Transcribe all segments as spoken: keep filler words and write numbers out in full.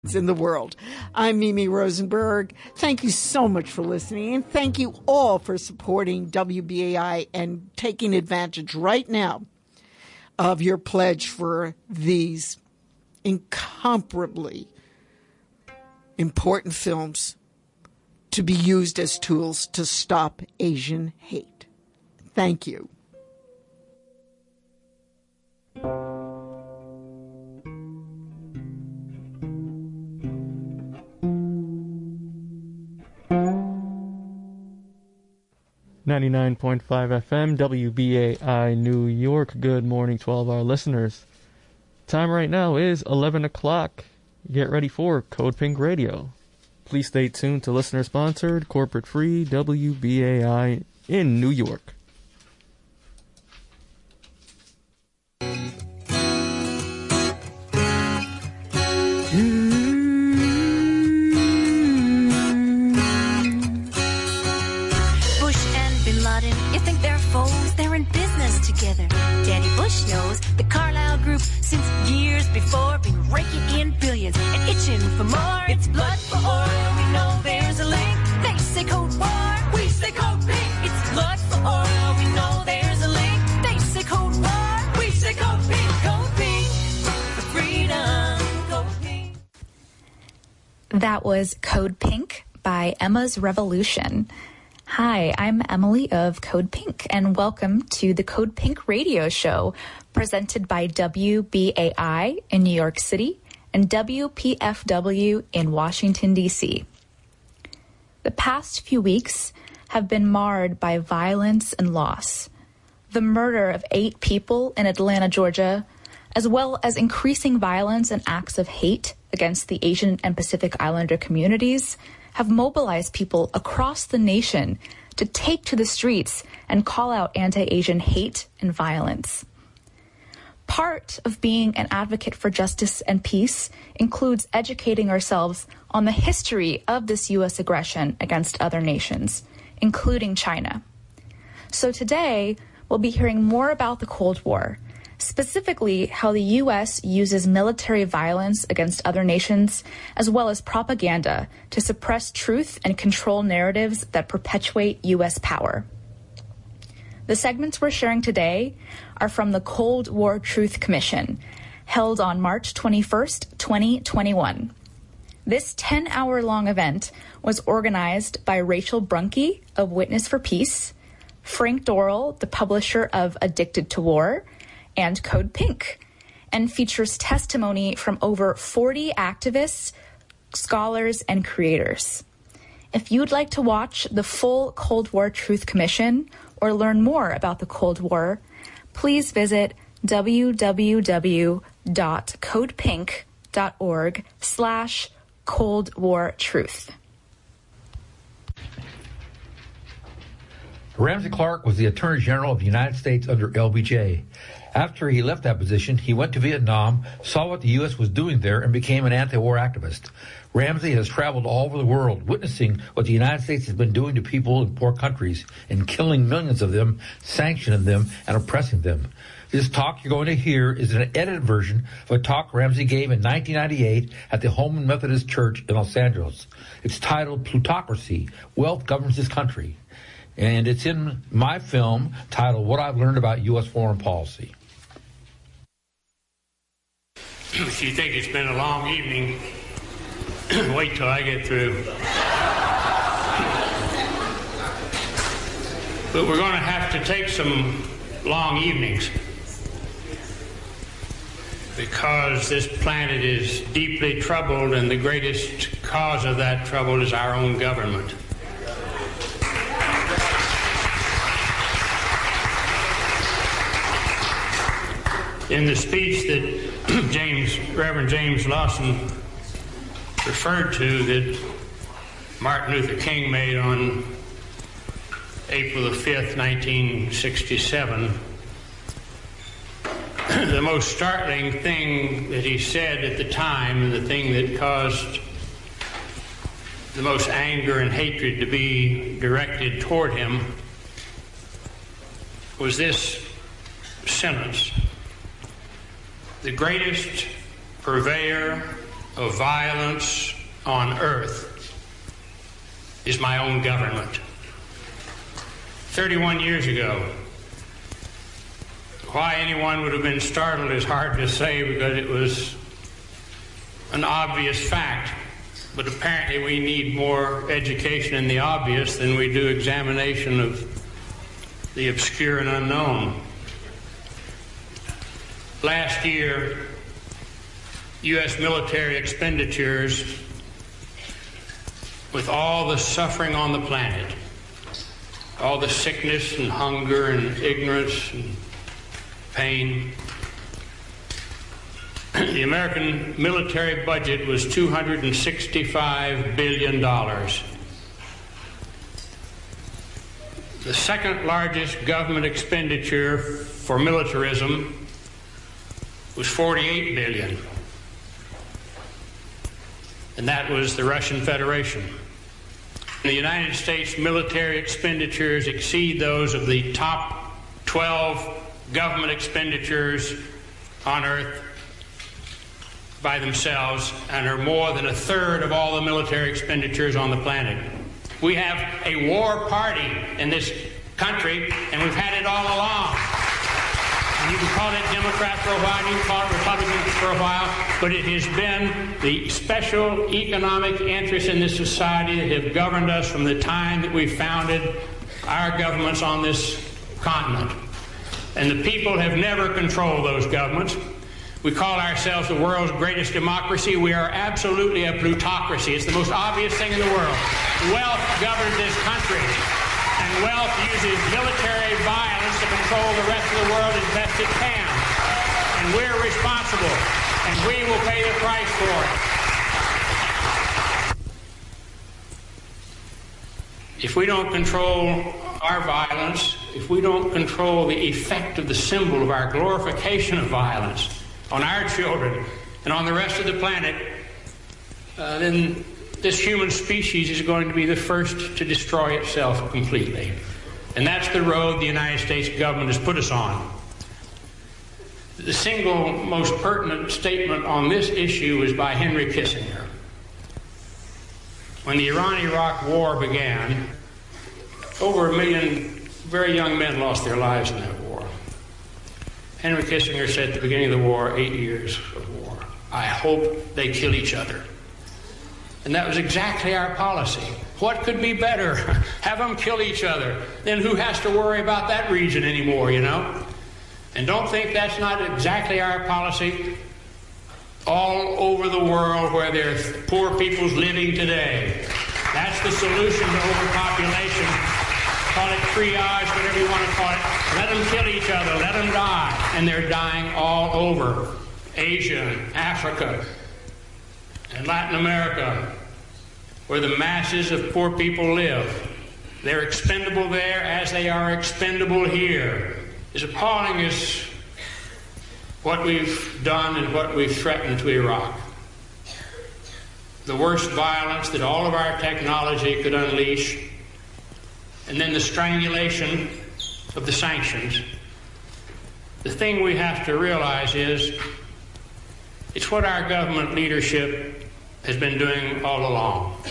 in the world. I'm Mimi Rosenberg. Thank you so much for listening, and thank you all for supporting W B A I and taking advantage right now of your pledge for these incomparably important films to be used as tools to stop Asian hate. Thank you. ninety-nine point five F M, W B A I New York. Good morning to all of our listeners. Time right now is eleven o'clock. Get ready for Code Pink Radio. Please stay tuned to listener-sponsored, corporate-free W B A I in New York. Together. Daddy Bush knows the Carlyle Group since years before been raking in billions and itching for more. It's blood for oil. We know there's a link. They say Cold War. We say Code Pink. It's blood for oil. We know there's a link. They say Cold War. We say Code Pink. Code Pink for freedom. Code Pink. That was Code Pink by Emma's Revolution. Hi, I'm Emily of Code Pink, and welcome to the Code Pink radio show presented by W B A I in New York City and W P F W in Washington, D C. The past few weeks have been marred by violence and loss. The murder of eight people in Atlanta, Georgia, as well as increasing violence and acts of hate against the Asian and Pacific Islander communities have mobilized people across the nation to take to the streets and call out anti-Asian hate and violence. Part of being an advocate for justice and peace includes educating ourselves on the history of this U S aggression against other nations, including China. So today, we'll be hearing more about the Cold War, specifically how the U S uses military violence against other nations, as well as propaganda to suppress truth and control narratives that perpetuate U S power. The segments we're sharing today are from the Cold War Truth Commission, held on March twenty-first, twenty twenty-one. This ten-hour-long event was organized by Rachel Brunke of Witness for Peace, Frank Dorrell, the publisher of Addicted to War, and Code Pink, and features testimony from over forty activists, scholars, and creators. If you'd like to watch the full Cold War Truth Commission or learn more about the Cold War, please visit www.codepink.org slash Cold War Truth. Ramsey Clark was the Attorney General of the United States under L B J. After he left that position, he went to Vietnam, saw what the U S was doing there, and became an anti-war activist. Ramsey has traveled all over the world, witnessing what the United States has been doing to people in poor countries and killing millions of them, sanctioning them, and oppressing them. This talk you're going to hear is an edited version of a talk Ramsey gave in nineteen ninety-eight at the Holman Methodist Church in Los Angeles. It's titled Plutocracy, Wealth Governs This Country. And it's in my film titled What I've Learned About U S Foreign Policy. If you think it's been a long evening, wait till I get through. But we're going to have to take some long evenings because this planet is deeply troubled, and the greatest cause of that trouble is our own government. In the speech that James, Reverend James Lawson referred to that Martin Luther King made on April the fifth, nineteen sixty-seven, the most startling thing that he said at the time, and the thing that caused the most anger and hatred to be directed toward him, was this sentence: the greatest purveyor of violence on earth is my own government. thirty-one years ago, why anyone would have been startled is hard to say, because it was an obvious fact. But apparently we need more education in the obvious than we do examination of the obscure and unknown. Last year, U S military expenditures, with all the suffering on the planet, all the sickness and hunger and ignorance and pain, the American military budget was two hundred sixty-five billion dollars. The second largest government expenditure for militarism was forty-eight billion dollars, and that was the Russian Federation. The United States military expenditures exceed those of the top twelve government expenditures on earth by themselves, and are more than a third of all the military expenditures on the planet. We have a war party in this country, and we've had it all along. And you can call it Democrat for a while, you can call it Republican for a while, but it has been the special economic interests in this society that have governed us from the time that we founded our governments on this continent. And the people have never controlled those governments. We call ourselves the world's greatest democracy. We are absolutely a plutocracy. It's the most obvious thing in the world. Wealth governs this country, and wealth uses military violence to control the rest of the world as best it can. And we're responsible, and we will pay the price for it. If we don't control our violence, if we don't control the effect of the symbol of our glorification of violence on our children and on the rest of the planet, uh, then this human species is going to be the first to destroy itself completely. And that's the road the United States government has put us on. The single most pertinent statement on this issue is by Henry Kissinger. When the Iran-Iraq war began, over a million very young men lost their lives in that war. Henry Kissinger said at the beginning of the war, eight years of war, I hope they kill each other. And that was exactly our policy. What could be better? Have them kill each other. Then who has to worry about that region anymore, you know? And don't think that's not exactly our policy. All over the world where there's poor peoples living today, that's the solution to overpopulation. Call it triage, whatever you want to call it. Let them kill each other. Let them die. And they're dying all over Asia, Africa, and Latin America, where the masses of poor people live. They're expendable there as they are expendable here. As appalling as what we've done and what we've threatened to Iraq. The worst violence that all of our technology could unleash, and then the strangulation of the sanctions. The thing we have to realize is it's what our government leadership has been doing all along.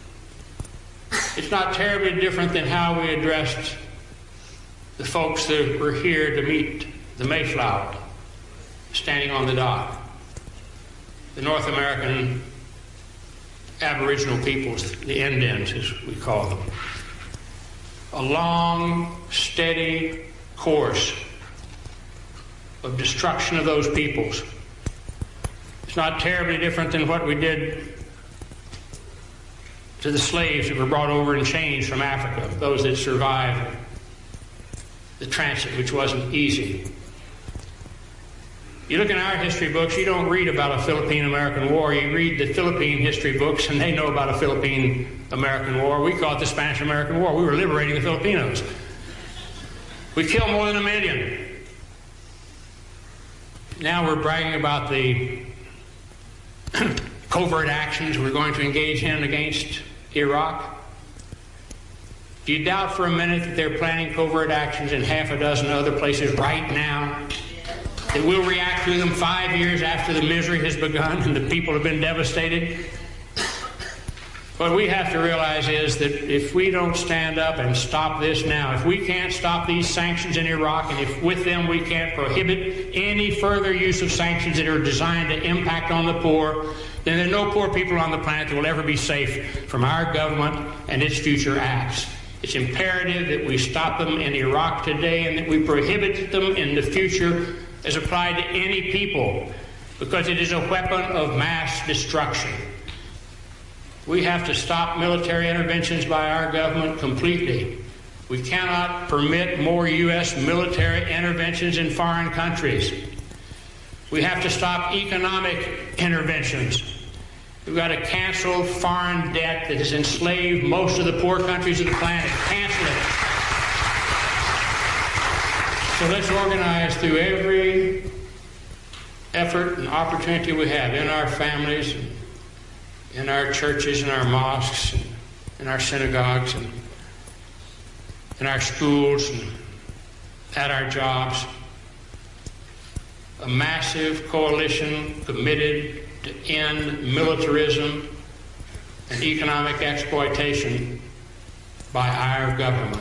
It's not terribly different than how we addressed the folks that were here to meet the Mayflower, standing on the dock. The North American Aboriginal peoples, the Indians as we call them. A long, steady course of destruction of those peoples. It's not terribly different than what we did to the slaves that were brought over in chains from Africa, those that survived the transit, which wasn't easy. You look in our history books, you don't read about a Philippine-American war. You read the Philippine history books, and they know about a Philippine-American war. We call it the Spanish-American War. We were liberating the Filipinos. We killed more than a million. Now we're bragging about the covert actions we're going to engage in against Iraq. Do you doubt for a minute that they're planning covert actions in half a dozen other places right now? that we'll react to them five years after the misery has begun and the people have been devastated. What we have to realize is that if we don't stand up and stop this now, if we can't stop these sanctions in Iraq, and if with them we can't prohibit any further use of sanctions that are designed to impact on the poor, then there are no poor people on the planet that will ever be safe from our government and its future acts. It's imperative that we stop them in Iraq today and that we prohibit them in the future as applied to any people, because it is a weapon of mass destruction. We have to stop military interventions by our government completely. We cannot permit more U S military interventions in foreign countries. We have to stop economic interventions. We've got to cancel foreign debt that has enslaved most of the poor countries of the planet. Cancel it. So let's organize through every effort and opportunity we have in our families, in our churches, in our mosques, in our synagogues, and in our schools, and at our jobs. A massive coalition committed to end militarism and economic exploitation by our government.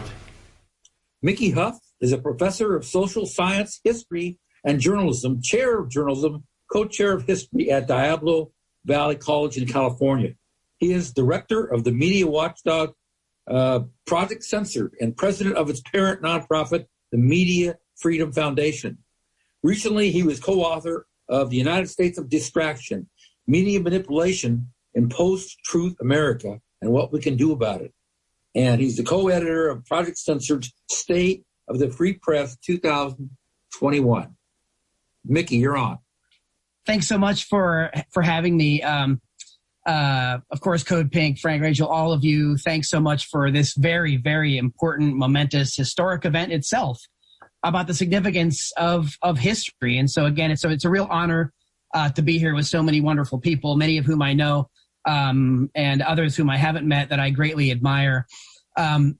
Mickey Huff is a professor of social science, history, and journalism, chair of journalism, co-chair of history at Diablo Valley College in California. He is director of the media watchdog uh, Project Censored and president of its parent nonprofit, the Media Freedom Foundation. Recently, he was co-author of The United States of Distraction, Media Manipulation in Post-Truth America and What We Can Do About It. And he's the co-editor of Project Censored's State of the Free Press two thousand twenty-one. Mickey, you're on. Thanks so much for for having me. Um, uh, of course, Code Pink, Frank, Rachel, all of you, thanks so much for this very, very important, momentous, historic event itself about the significance of of history. And so, again, it's, so it's a real honor uh, to be here with so many wonderful people, many of whom I know, um, and others whom I haven't met that I greatly admire. Um,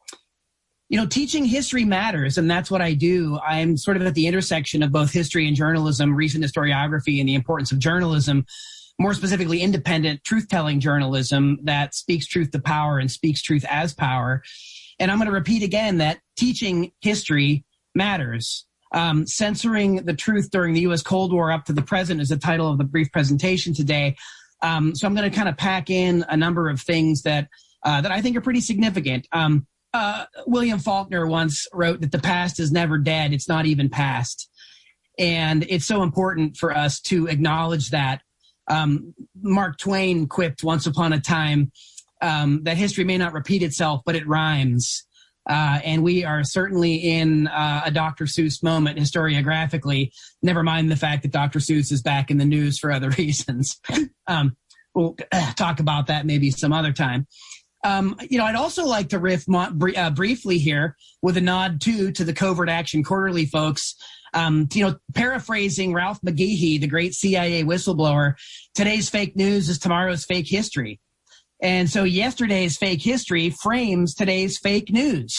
You know, teaching history matters, and that's what I do. I'm sort of at the intersection of both history and journalism, recent historiography, and the importance of journalism, more specifically independent truth-telling journalism that speaks truth to power and speaks truth as power. And I'm going to repeat again that teaching history matters. Um, censoring the truth during the U S Cold War up to the present is the title of the brief presentation today. Um, so I'm going to kind of pack in a number of things that uh, that I think are pretty significant. Um, Uh, William Faulkner once wrote that the past is never dead. It's not even past. And it's so important for us to acknowledge that. Um, Mark Twain quipped once upon a time um, that history may not repeat itself, but it rhymes. Uh, and we are certainly in uh, a Doctor Seuss moment historiographically, never mind the fact that Doctor Seuss is back in the news for other reasons. um, we'll uh, talk about that maybe some other time. Um, you know, I'd also like to riff mo- br- uh, briefly here with a nod, too, to the Covert Action Quarterly folks. Um, you know, paraphrasing Ralph McGehee, the great C I A whistleblower, today's fake news is tomorrow's fake history. And so yesterday's fake history frames today's fake news.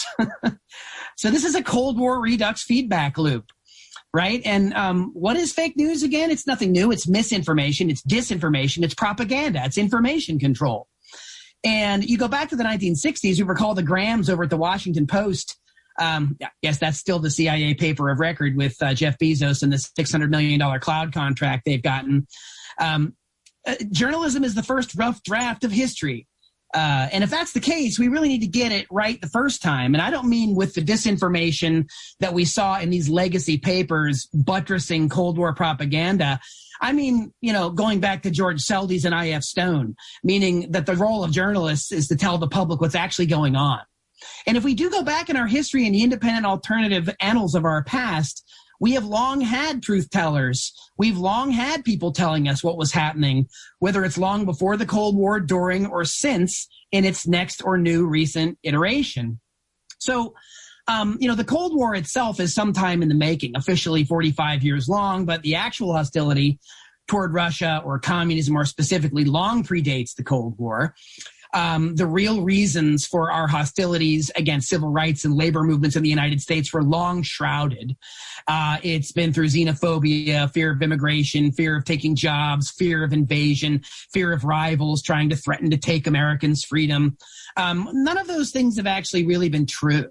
So this is a Cold War Redux feedback loop, right? And um, what is fake news again? It's nothing new. It's misinformation. It's disinformation. It's propaganda. It's information control. And you go back to the nineteen sixties, we recall the Grahams over at the Washington Post. Um, yes, that's still the C I A paper of record with uh, Jeff Bezos and the six hundred million dollars cloud contract they've gotten. Um, uh, journalism is the first rough draft of history. Uh, and if that's the case, we really need to get it right the first time. And I don't mean with the disinformation that we saw in these legacy papers buttressing Cold War propaganda. I mean, you know, going back to George Seldes and I F Stone, meaning that the role of journalists is to tell the public what's actually going on. And if we do go back in our history and the independent alternative annals of our past, we have long had truth tellers. We've long had people telling us what was happening, whether it's long before the Cold War, during, or since in its next or new recent iteration. So, Um, you know, the Cold War itself is sometime in the making, officially forty-five years long, but the actual hostility toward Russia or communism more specifically long predates the Cold War. Um, the real reasons for our hostilities against civil rights and labor movements in the United States were long shrouded. Uh, it's been through xenophobia, fear of immigration, fear of taking jobs, fear of invasion, fear of rivals trying to threaten to take Americans' freedom. Um, none of those things have actually really been true.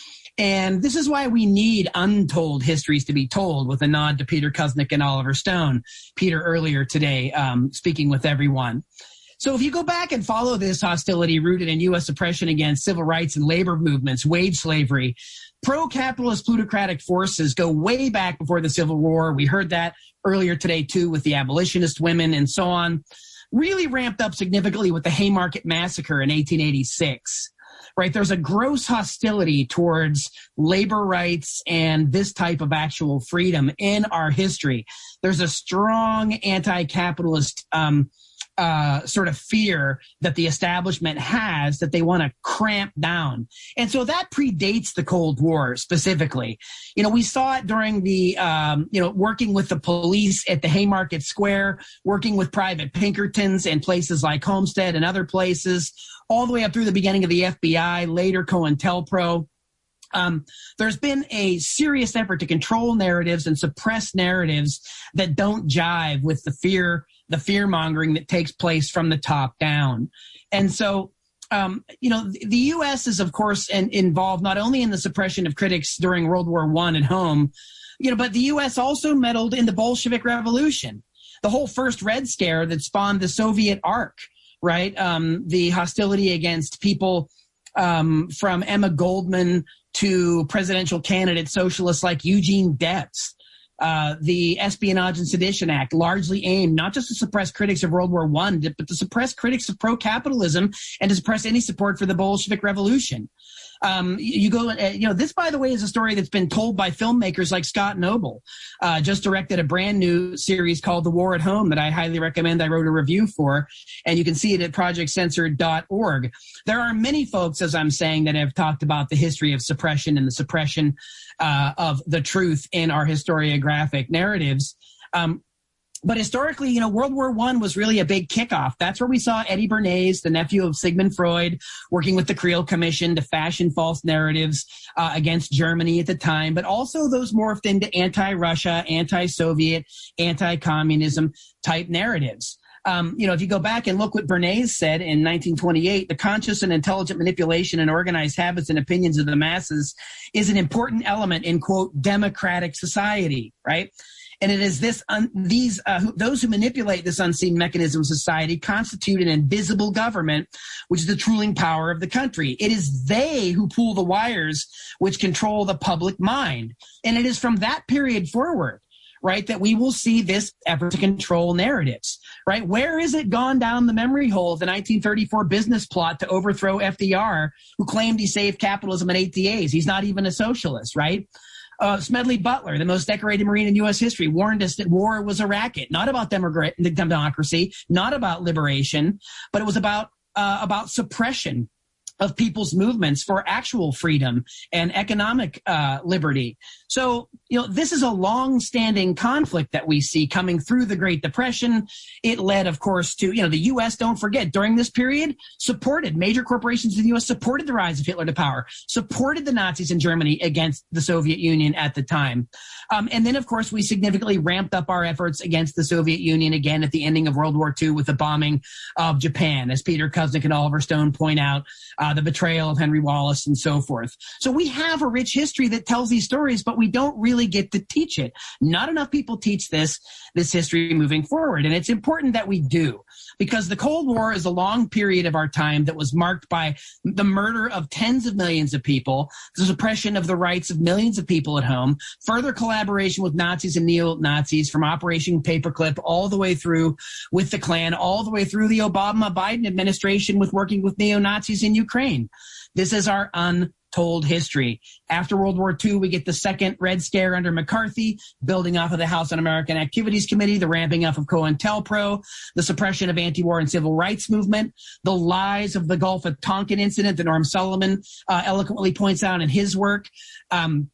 And this is why we need untold histories to be told, with a nod to Peter Kuznick and Oliver Stone. Peter earlier today, um, speaking with everyone. So if you go back and follow this hostility rooted in U S oppression against civil rights and labor movements, wage slavery, pro-capitalist plutocratic forces go way back before the Civil War. We heard that earlier today, too, with the abolitionist women and so on. Really ramped up significantly with the Haymarket Massacre in eighteen eighty-six. Right? There's a gross hostility towards labor rights and this type of actual freedom in our history. There's a strong anti-capitalist um Uh, sort of fear that the establishment has that they want to cramp down. And so that predates the Cold War specifically. You know, we saw it during the, um, you know, working with the police at the Haymarket Square, working with private Pinkertons in places like Homestead and other places, all the way up through the beginning of the F B I, later COINTELPRO. Um, there's been a serious effort to control narratives and suppress narratives that don't jive with the fear, the fear mongering that takes place from the top down. And so, um, you know, the, the U S is, of course, in, involved not only in the suppression of critics during World War One at home, you know, but the U S also meddled in the Bolshevik Revolution, the whole first Red Scare that spawned the Soviet arc, right? Um, the hostility against people um, from Emma Goldman to presidential candidate socialists like Eugene Debs. Uh, the Espionage and Sedition Act, largely aimed not just to suppress critics of World War One, but to suppress critics of pro-capitalism and to suppress any support for the Bolshevik Revolution. Um, you go, uh, you know, this, by the way, is a story that's been told by filmmakers like Scott Noble. Uh, just directed a brand new series called The War at Home that I highly recommend. I wrote a review for, and you can see it at project censored dot org. There are many folks, as I'm saying, that have talked about the history of suppression and the suppression uh, of the truth in our historiographic narratives. Um, But historically, you know, World War One was really a big kickoff. That's where we saw Eddie Bernays, the nephew of Sigmund Freud, working with the Creel Commission to fashion false narratives uh, against Germany at the time, but also those morphed into anti-Russia, anti-Soviet, anti-communism type narratives. Um, you know, if you go back and look what Bernays said in nineteen twenty-eight, the conscious and intelligent manipulation and organized habits and opinions of the masses is an important element in, quote, democratic society, right? And it is this, un, these, uh, who, those who manipulate this unseen mechanism of society constitute an invisible government, which is the ruling power of the country. It is they who pull the wires which control the public mind. And it is from that period forward, right, that we will see this effort to control narratives, right? Where is it gone down the memory hole of the nineteen thirty-four business plot to overthrow F D R, who claimed he saved capitalism in eight days? He's not even a socialist, right? Uh, Smedley Butler, the most decorated Marine in U S history, warned us that war was a racket, not about demogra- democracy, not about liberation, but it was about uh, about suppression of people's movements for actual freedom and economic uh, liberty. So, you know, this is a long-standing conflict that we see coming through the Great Depression. It led, of course, to, you know, the U S, don't forget, during this period, supported, major corporations in the U S supported the rise of Hitler to power, supported the Nazis in Germany against the Soviet Union at the time. Um, and then, of course, we significantly ramped up our efforts against the Soviet Union again at the ending of World War Two with the bombing of Japan, as Peter Kuznick and Oliver Stone point out, uh, the betrayal of Henry Wallace and so forth. So we have a rich history that tells these stories, but we don't really get to teach it. Not enough people teach this, this history moving forward. And it's important that we do, because the Cold War is a long period of our time that was marked by the murder of tens of millions of people, the suppression of the rights of millions of people at home, further collaboration with Nazis and neo-Nazis from Operation Paperclip all the way through with the Klan, all the way through the Obama-Biden administration with working with neo-Nazis in Ukraine. This is our untold history. After World War Two, we get the second Red Scare under McCarthy, building off of the House Un-American Activities Committee, the ramping up of COINTELPRO, the suppression of anti-war and civil rights movement, the lies of the Gulf of Tonkin incident that Norm Sullivan uh, eloquently points out in his work. Um,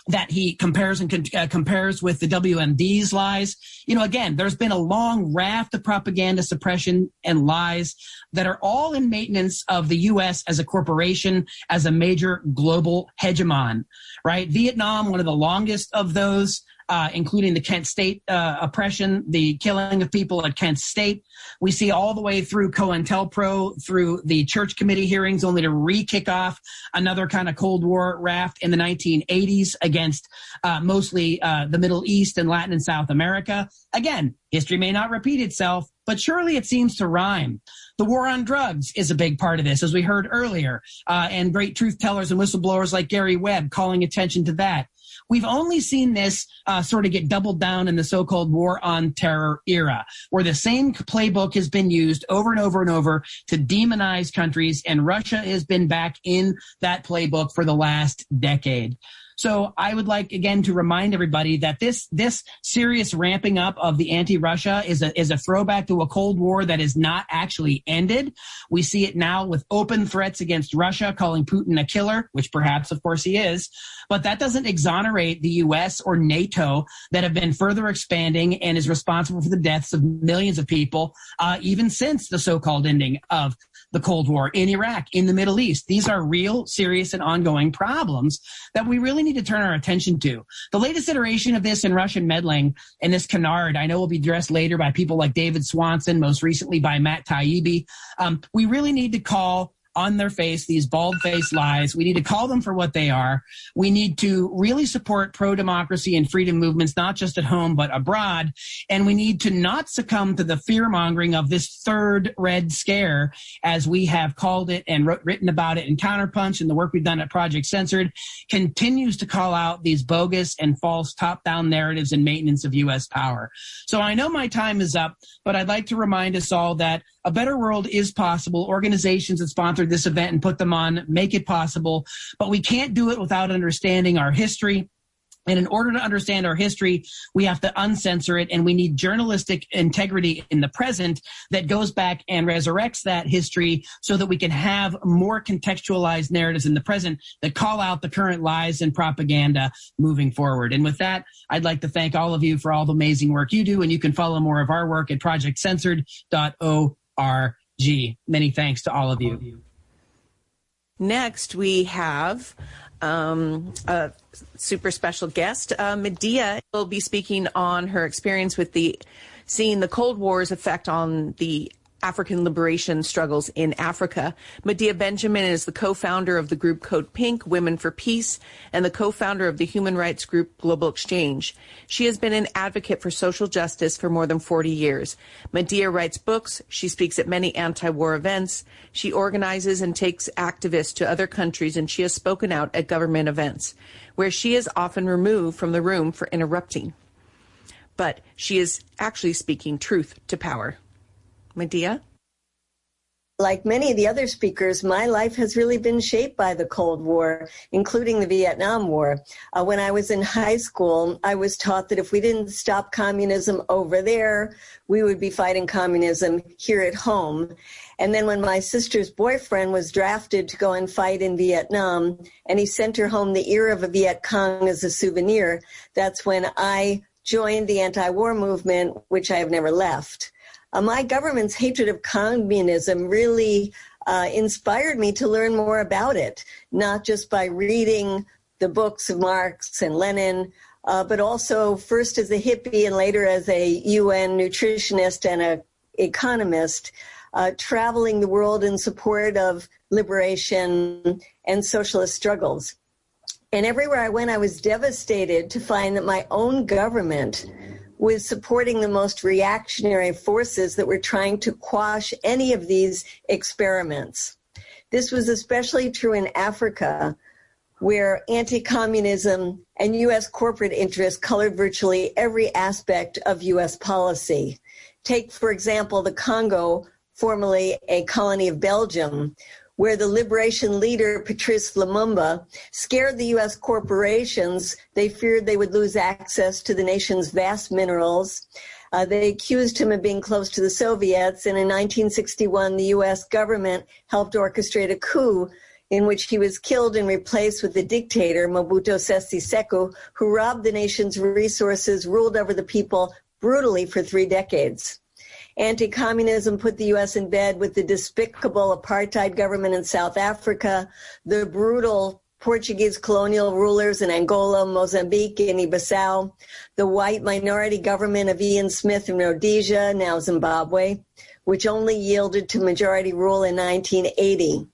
that he compares and con- uh, compares with the W M D's lies. You know, again, there's been a long raft of propaganda, suppression, and lies that are all in maintenance of the U S as a corporation, as a major global hegemon, right? Vietnam, one of the longest of those, uh, including the Kent State uh, oppression, the killing of people at Kent State. We see all the way through COINTELPRO, through the Church Committee hearings, only to re-kick off another kind of Cold War raft in the nineteen eighties against uh, mostly uh, the Middle East and Latin and South America. Again, history may not repeat itself, but surely it seems to rhyme. The war on drugs is a big part of this, as we heard earlier, uh, and great truth tellers and whistleblowers like Gary Webb calling attention to that. We've only seen this uh, sort of get doubled down in the so-called war on terror era, where the same playbook has been used over and over and over to demonize countries, and Russia has been back in that playbook for the last decade. So I would like, again, to remind everybody that this this serious ramping up of the anti-Russia is a, is a throwback to a Cold War that is not actually ended. We see it now with open threats against Russia, calling Putin a killer, which perhaps, of course, he is. But that doesn't exonerate the U S or NATO that have been further expanding and is responsible for the deaths of millions of people, uh, even since the so-called ending of the Cold War in Iraq, in the Middle East. These are real, serious, and ongoing problems that we really need to turn our attention to. The latest iteration of this in Russian meddling and this canard, I know, will be addressed later by people like David Swanson, most recently by Matt Taibbi. Um, we really need to call on their face these bald-faced lies. We need to call them for what they are. We need to really support pro-democracy and freedom movements, not just at home, but abroad. And we need to not succumb to the fear-mongering of this third Red Scare, as we have called it and wrote, written about it in Counterpunch, and the work we've done at Project Censored continues to call out these bogus and false top-down narratives and maintenance of U S power. So I know my time is up, but I'd like to remind us all that a better world is possible. Organizations that sponsored this event and put them on make it possible, but we can't do it without understanding our history. And in order to understand our history, we have to uncensor it, and we need journalistic integrity in the present that goes back and resurrects that history so that we can have more contextualized narratives in the present that call out the current lies and propaganda moving forward. And with that, I'd like to thank all of you for all the amazing work you do, and you can follow more of our work at project censored dot org. Many thanks to all of you. Next, we have um, a super special guest. Uh, Medea will be speaking on her experience with the seeing the Cold War's effect on the African liberation struggles in Africa. Medea Benjamin is the co-founder of the group Code Pink, Women for Peace, and the co-founder of the human rights group Global Exchange. She has been an advocate for social justice for more than forty years. Medea writes books. She speaks at many anti-war events. She organizes and takes activists to other countries, and she has spoken out at government events, where she is often removed from the room for interrupting. But she is actually speaking truth to power. Medea? Like many of the other speakers, my life has really been shaped by the Cold War, including the Vietnam War. Uh, when I was in high school, I was taught that if we didn't stop communism over there, we would be fighting communism here at home. And then when my sister's boyfriend was drafted to go and fight in Vietnam, and he sent her home the ear of a Viet Cong as a souvenir, that's when I joined the anti-war movement, which I have never left. Uh, my government's hatred of communism really uh, inspired me to learn more about it, not just by reading the books of Marx and Lenin, uh, but also first as a hippie and later as a U N nutritionist and an economist, uh, traveling the world in support of liberation and socialist struggles. And everywhere I went, I was devastated to find that my own government was supporting the most reactionary forces that were trying to quash any of these experiments. This was especially true in Africa, where anti-communism and U S corporate interests colored virtually every aspect of U S policy. Take, for example, the Congo, formerly a colony of Belgium, where the liberation leader, Patrice Lumumba, scared the U S corporations. They feared they would lose access to the nation's vast minerals. Uh, they accused him of being close to the Soviets, and in nineteen sixty-one, the U S government helped orchestrate a coup in which he was killed and replaced with the dictator Mobutu Sese Seko, who robbed the nation's resources, ruled over the people brutally for three decades. Anti-communism put the U S in bed with the despicable apartheid government in South Africa, the brutal Portuguese colonial rulers in Angola, Mozambique, Guinea-Bissau, the white minority government of Ian Smith in Rhodesia, now Zimbabwe, which only yielded to majority rule in nineteen eighty.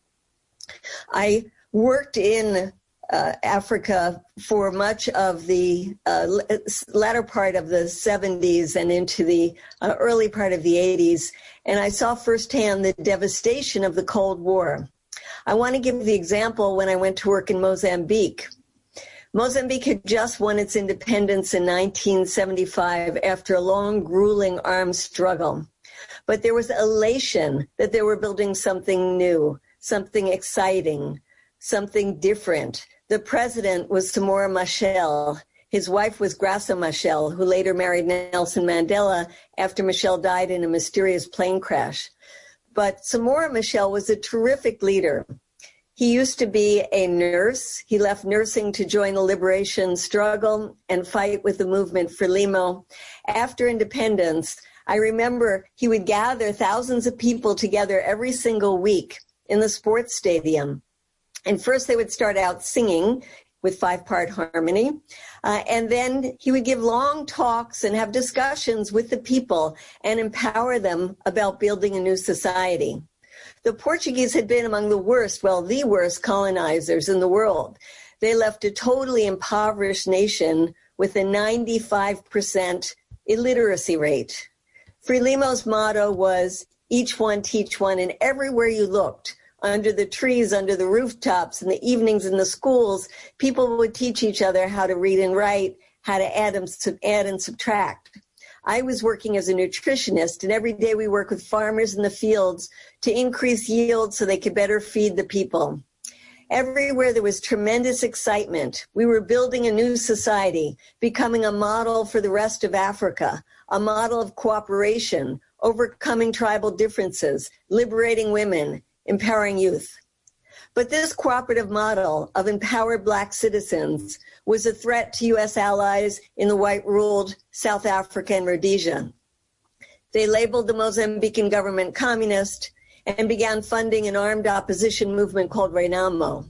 I worked in uh, Africa for much of the uh, latter part of the seventies and into the uh, early part of the eighties, and I saw firsthand the devastation of the Cold War. I want to give the example when I went to work in Mozambique. Mozambique had just won its independence in nineteen seventy-five after a long, grueling armed struggle. But there was elation that they were building something new, something exciting, something different. The president was Samora Machel. His wife was Graça Machel, who later married Nelson Mandela after Machel died in a mysterious plane crash. But Samora Machel was a terrific leader. He used to be a nurse. He left nursing to join the liberation struggle and fight with the movement Frelimo. After independence, I remember he would gather thousands of people together every single week in the sports stadium. And first they would start out singing with five-part harmony. Uh, and then he would give long talks and have discussions with the people and empower them about building a new society. The Portuguese had been among the worst, well, the worst colonizers in the world. They left a totally impoverished nation with a ninety-five percent illiteracy rate. Frelimo's motto was, each one teach one, and everywhere you looked, under the trees, under the rooftops, in the evenings in the schools, people would teach each other how to read and write, how to add and, sub- add and subtract. I was working as a nutritionist, and every day we work with farmers in the fields to increase yield so they could better feed the people. Everywhere there was tremendous excitement. We were building a new society, becoming a model for the rest of Africa, a model of cooperation, overcoming tribal differences, liberating women, empowering youth. But this cooperative model of empowered Black citizens was a threat to U S allies in the white-ruled South Africa and Rhodesia. They labeled the Mozambican government communist and began funding an armed opposition movement called Renamo.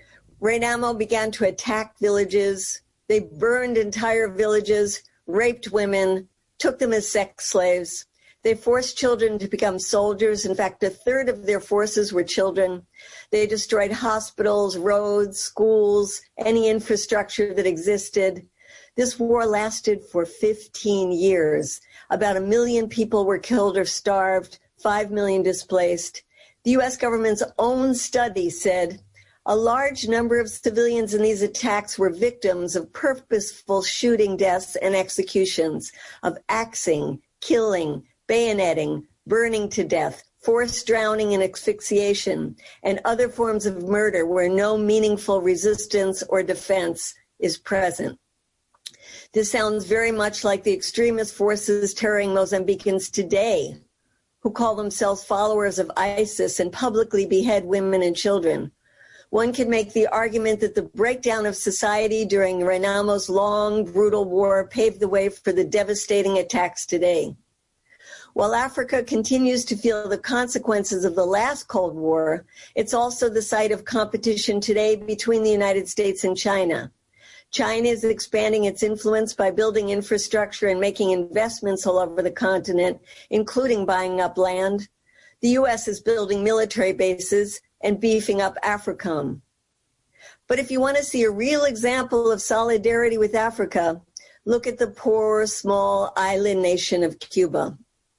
Renamo began to attack villages. They burned entire villages, raped women, took them as sex slaves. They forced children to become soldiers. In fact, a third of their forces were children. They destroyed hospitals, roads, schools, any infrastructure that existed. This war lasted for fifteen years. About a million people were killed or starved, five million displaced. The U S government's own study said a large number of civilians in these attacks were victims of purposeful shooting deaths and executions, of axing, killing, bayoneting, burning to death, forced drowning and asphyxiation, and other forms of murder where no meaningful resistance or defense is present. This sounds very much like the extremist forces terroring Mozambicans today, who call themselves followers of ISIS and publicly behead women and children. One could make the argument that the breakdown of society during Renamo's long, brutal war paved the way for the devastating attacks today. While Africa continues to feel the consequences of the last Cold War, it's also the site of competition today between the United States and China. China is expanding its influence by building infrastructure and making investments all over the continent, including buying up land. The U S is building military bases and beefing up AFRICOM. But if you want to see a real example of solidarity with Africa, look at the poor, small island nation of Cuba.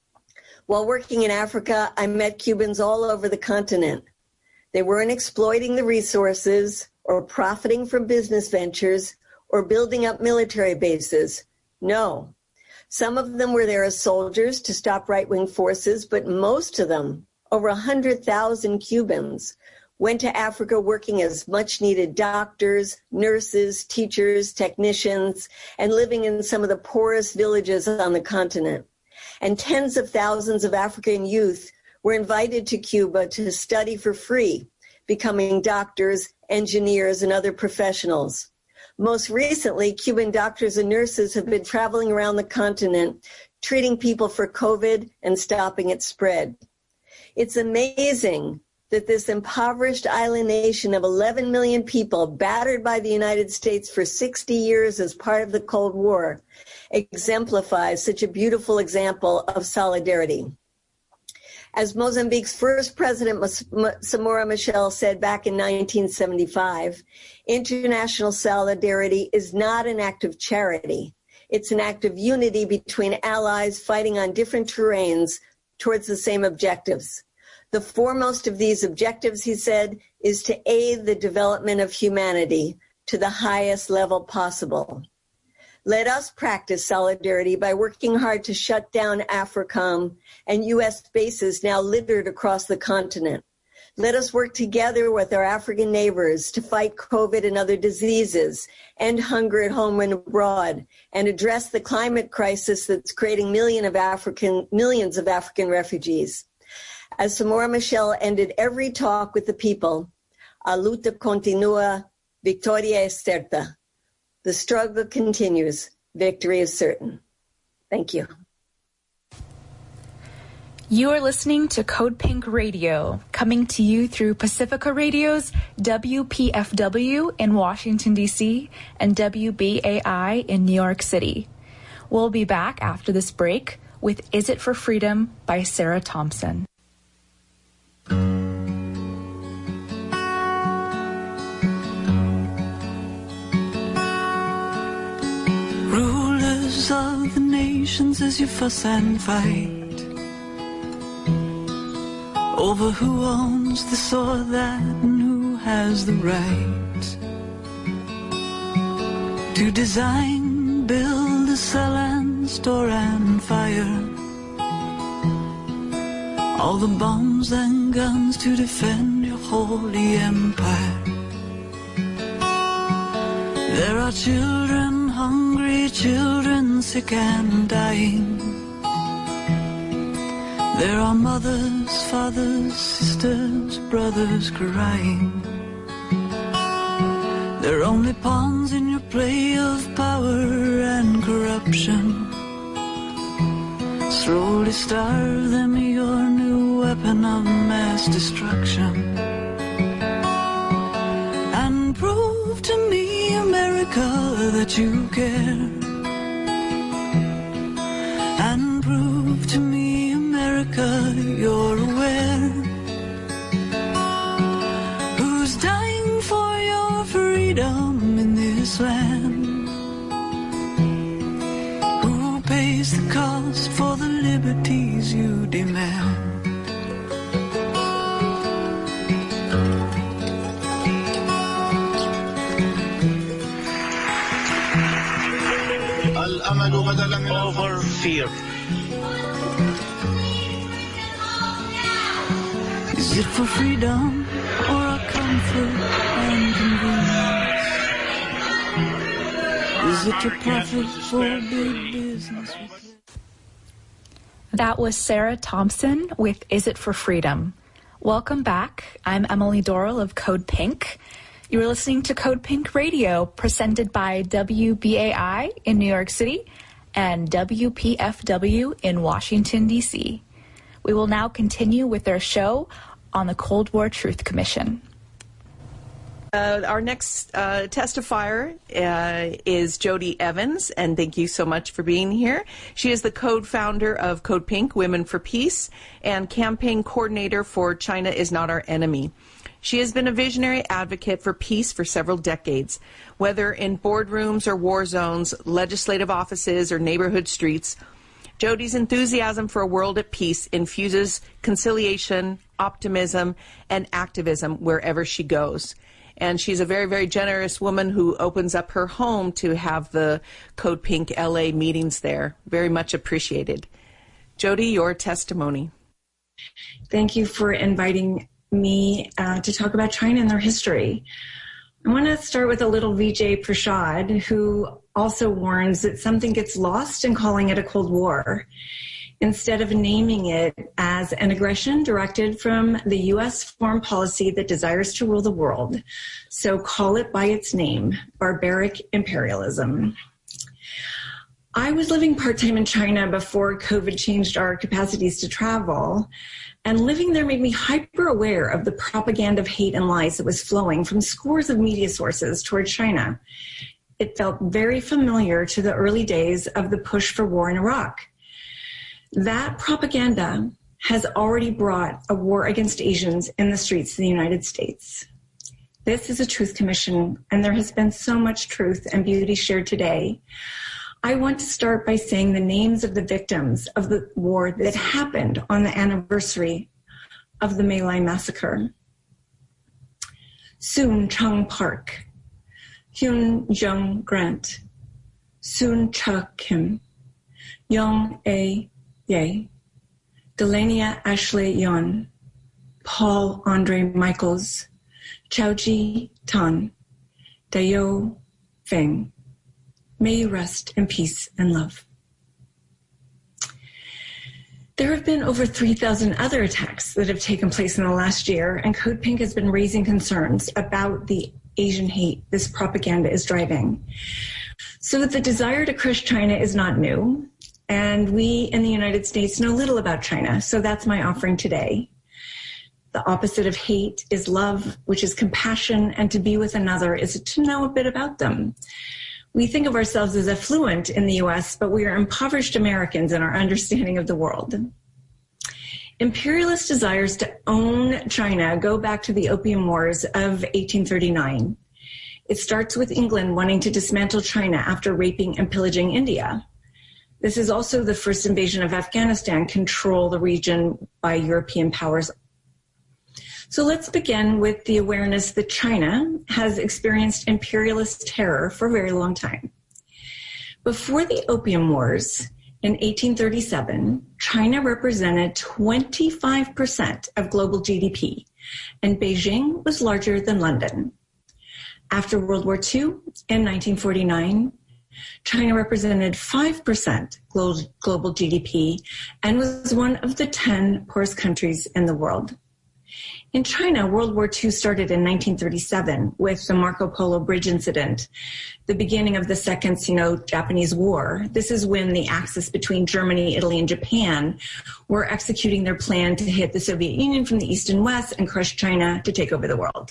While working in Africa, I met Cubans all over the continent. They weren't exploiting the resources or profiting from business ventures or building up military bases. No. Some of them were there as soldiers to stop right-wing forces, but most of them, over one hundred thousand Cubans, went to Africa working as much-needed doctors, nurses, teachers, technicians, and living in some of the poorest villages on the continent. And tens of thousands of African youth were invited to Cuba to study for free becoming doctors, engineers, and other professionals. Most recently, Cuban doctors and nurses have been traveling around the continent, treating people for COVID and stopping its spread. It's amazing that this impoverished island nation of eleven million people, battered by the United States for sixty years as part of the Cold War, exemplifies such a beautiful example of solidarity. As Mozambique's first president, Samora Machel, said back in nineteen seventy-five, international solidarity is not an act of charity. It's an act of unity between allies fighting on different terrains towards the same objectives. The foremost of these objectives, he said, is to aid the development of humanity to the highest level possible. Let us practice solidarity by working hard to shut down AFRICOM and U S bases now littered across the continent. Let us work together with our African neighbors to fight COVID and other diseases, end hunger at home and abroad, and address the climate crisis that's creating million of African, millions of African refugees. As Samora Machel ended every talk with the people, a luta continua, victoria es certa. The struggle continues. Victory is certain. Thank you. You are listening to Code Pink Radio, coming to you through Pacifica Radio's W P F W in Washington, D C, and W B A I in New York City. We'll be back after this break with Is It for Freedom by Sarah Thompson. Rulers of the nations, as you fuss and fight over who owns this or that and who has the right to design, build, sell and store and fire all the bombs and guns to defend your holy empire. There are children, hungry children, sick and dying. There are mothers, fathers, sisters, brothers crying. They're only pawns in your play of power and corruption. Slowly starve them, your new weapon of mass destruction. And prove to me, America, that you care. And prove to me, America, you're aware. Who's dying for your freedom in this land? Who pays the cost for the liberties you demand? Over fear. Is it for freedom or a comfort and convenience? Is it to profit for big business? That was Sarah Thompson with Is It for Freedom? Welcome back. I'm Emily Doral of Code Pink. You are listening to Code Pink Radio, presented by W B A I in New York City and W P F W in Washington, D C. We will now continue with our show on the Cold War Truth Commission. Uh, our next uh, testifier uh, is Jody Evans, and thank you so much for being here. She is the co-founder of Code Pink, Women for Peace, and campaign coordinator for China is Not Our Enemy. She has been a visionary advocate for peace for several decades, whether in boardrooms or war zones, legislative offices, or neighborhood streets. Jody's enthusiasm for a world at peace infuses conciliation, optimism, and activism wherever she goes. And she's a very, very generous woman who opens up her home to have the Code Pink L A meetings there. Very much appreciated. Jody, your testimony. Thank you for inviting me uh, to talk about China and their history. I want to start with a little Vijay Prashad, who also warns that something gets lost in calling it a Cold War. instead of naming it as an aggression directed from the U S foreign policy that desires to rule the world. So call it by its name, barbaric imperialism. I was living part-time in China before COVID changed our capacities to travel, and living there made me hyper aware of the propaganda of hate and lies that was flowing from scores of media sources toward China. It felt very familiar to the early days of the push for war in Iraq. That propaganda has already brought a war against Asians in the streets of the United States. This is a truth commission, and there has been so much truth and beauty shared today. I want to start by saying the names of the victims of the war that happened on the anniversary of the My Lai massacre. Soon Chung Park, Hyun Jung Grant, Soon Cha Kim, Young A. Ye, Delania Ashley Yon, Paul Andre Michaels, Chao Ji Tan, Dayo Feng. May you rest in peace and love. There have been over three thousand other attacks that have taken place in the last year, and Code Pink has been raising concerns about the Asian hate this propaganda is driving. So the desire to crush China is not new, and we in the United States know little about China, so that's my offering today. The opposite of hate is love, which is compassion, and to be with another is to know a bit about them. We think of ourselves as affluent in the U S, but we are impoverished Americans in our understanding of the world. Imperialist desires to own China go back to the Opium Wars of eighteen thirty-nine. It starts with England wanting to dismantle China after raping and pillaging India. This is also the first invasion of Afghanistan, control the region by European powers. So let's begin with the awareness that China has experienced imperialist terror for a very long time. Before the Opium Wars in eighteen thirty-seven, China represented twenty-five percent of global G D P, and Beijing was larger than London. After World War Two in nineteen forty-nine, China represented five percent global G D P and was one of the ten poorest countries in the world. In China, World War Two started in nineteen thirty-seven with the Marco Polo Bridge incident, the beginning of the Second Sino-Japanese War. This is when the axis between Germany, Italy, and Japan were executing their plan to hit the Soviet Union from the east and west and crush China to take over the world.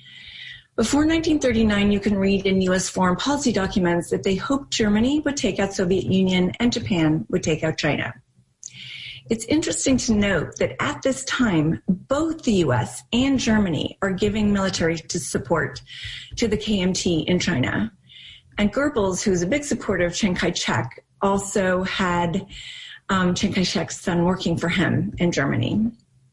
Before nineteen thirty-nine, you can read in U S foreign policy documents that they hoped Germany would take out Soviet Union and Japan would take out China. It's interesting to note that at this time, both the U S and Germany are giving military to support to the K M T in China. And Goebbels, who's a big supporter of Chiang Kai-shek, also had um, Chiang Kai-shek's son working for him in Germany.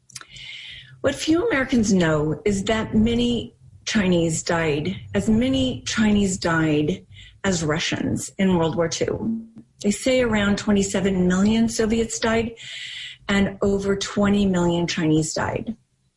What few Americans know is that many Chinese died, as many Chinese died as Russians in World War Two. They say around twenty-seven million Soviets died and over twenty million Chinese died.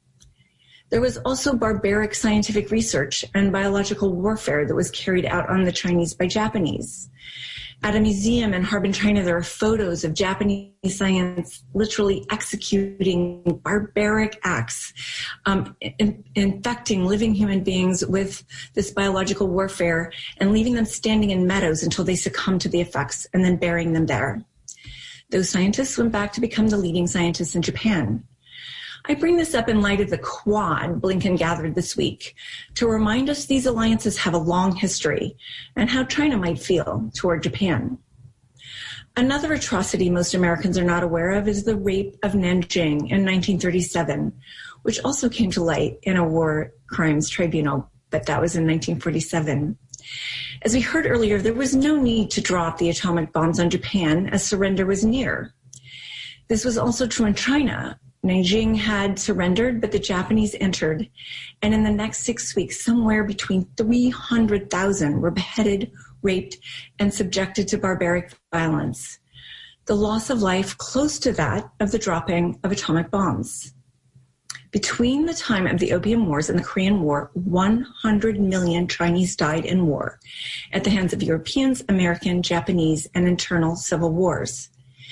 There was also barbaric scientific research and biological warfare that was carried out on the Chinese by Japanese. At a museum in Harbin, China, there are photos of Japanese science literally executing barbaric acts, um, in, infecting living human beings with this biological warfare and leaving them standing in meadows until they succumb to the effects and then burying them there. Those scientists went back to become the leading scientists in Japan. I bring this up in light of the Quad Blinken gathered this week to remind us these alliances have a long history and how China might feel toward Japan. Another atrocity most Americans are not aware of is the rape of Nanjing in nineteen thirty-seven, which also came to light in a war crimes tribunal, but that was in nineteen forty-seven. As we heard earlier, there was no need to drop the atomic bombs on Japan as surrender was near. This was also true in China. Nanjing had surrendered, but the Japanese entered. And in the next six weeks, somewhere between three hundred thousand were beheaded, raped, and subjected to barbaric violence. The loss of life close to that of the dropping of atomic bombs. Between the time of the Opium Wars and the Korean War, one hundred million Chinese died in war at the hands of Europeans, American, Japanese, and internal civil wars.